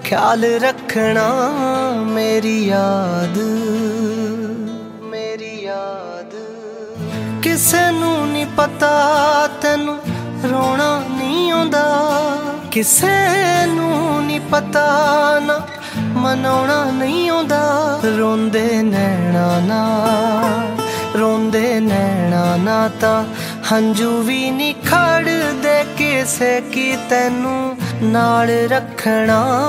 ख्याल रखना मेरी याद किसे नू नहीं पता तेनू रोना नहीं आउंदा, किसे नू नहीं पता ना मनाउणा नहीं आउंदा। रोंदे नैना ना तां हंजू भी नहीं खड़दे किसे की तैनू नाल रखना